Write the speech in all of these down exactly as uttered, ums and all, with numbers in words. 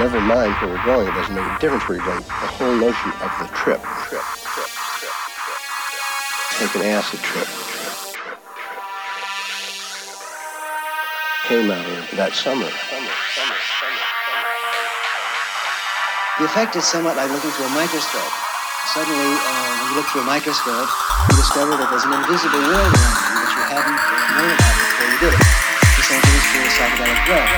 never mind where we're going. It doesn't make a difference where you're going. The whole notion of the trip. Trip. Trip. Trip. Take an acid trip. Came out here that summer. Summer. Summer. Summer. The effect is somewhat like looking through a microscope. Suddenly, uh, when you look through a microscope, you discover that there's an invisible world around you that you hadn't known about before you did it. The same thing is true of psychedelic drugs.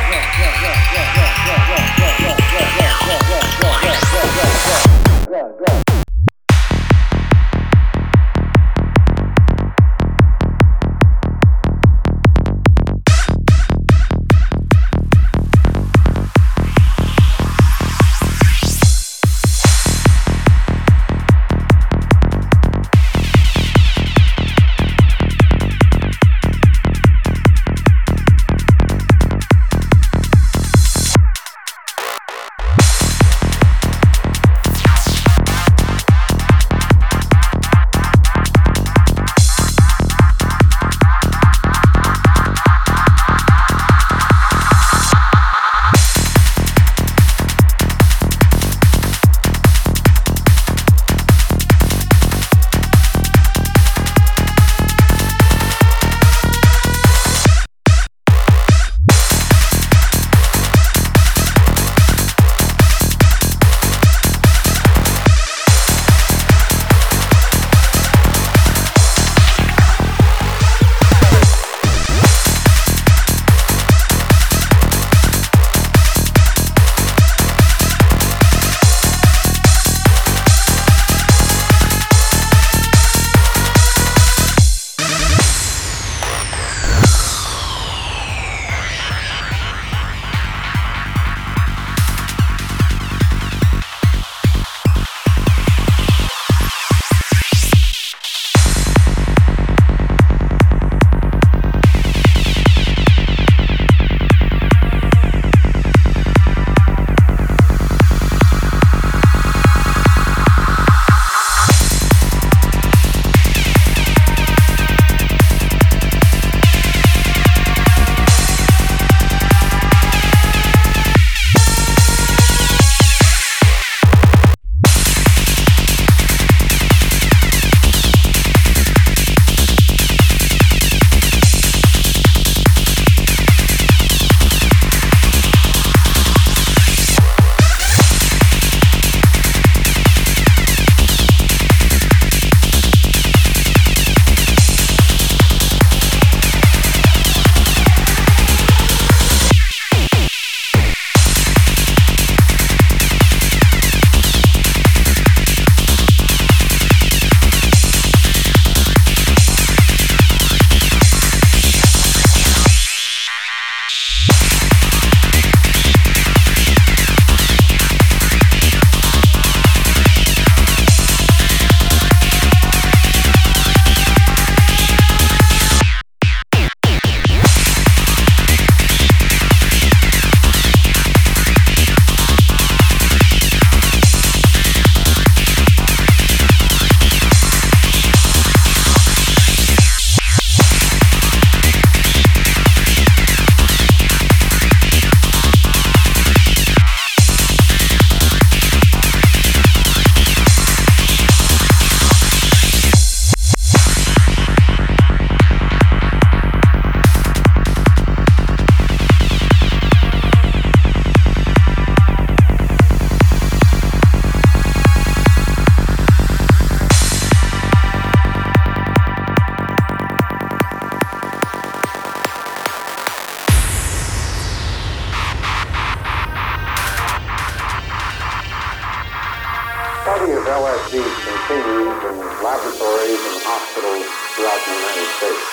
laboratories and hospitals throughout the United States.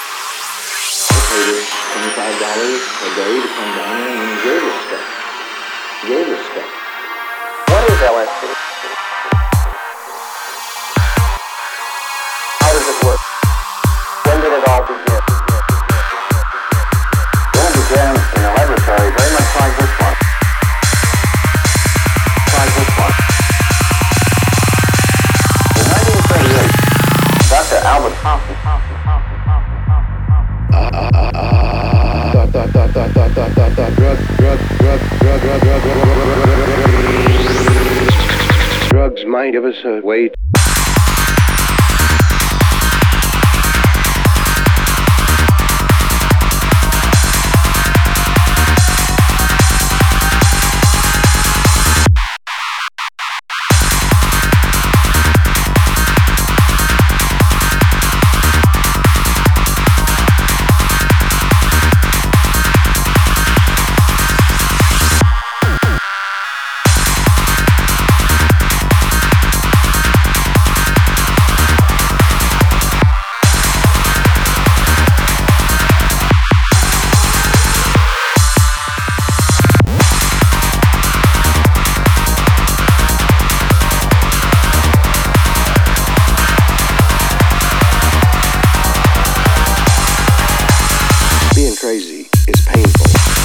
They paid us twenty-five dollars a day to come down there, and he gave us stuff. He gave us stuff. What is L S D? How does it work? When did it all begin? It all began in a laboratory very much like this one. Like this one. In nineteen thirty-eight, Doctor Albert Hofmann Dot, dot, dot, dot, dot, dot, dot, dot, drug, drug, drug, drug, drug, drug, drug. Drugs might give us a way. Being crazy is painful.